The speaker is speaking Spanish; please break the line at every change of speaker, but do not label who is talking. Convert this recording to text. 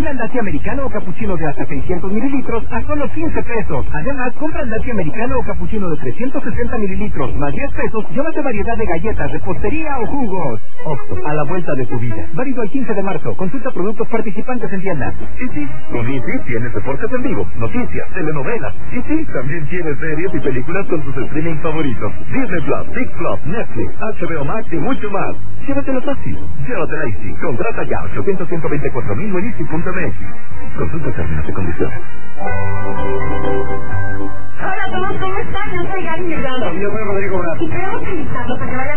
Una latte americano o cappuccino de hasta 600 mililitros a solo 15 pesos. Además, compra el latte americano o cappuccino de 360 mililitros más 10 pesos. Llévate variedad de galletas, repostería o jugos. Oxxo, a la vuelta de tu vida. Válido el 15 de marzo. Consulta productos participantes en tienda.
Easy, con Easy tienes deportes en vivo, noticias, telenovelas. Easy también tienes series y películas con tus streaming favoritos. Disney Plus, Big Plus, Netflix, HBO Max y mucho más. Llévatelo fácil. Llévatela Easy. Contrata ya 800-124,000 en Easy.mx. Consulta términos y condiciones.
Hola a todos, ¿cómo están? Yo soy Gaby Delgado.
Yo soy Rodrigo Braz.
Y queremos invitarlos a que vayan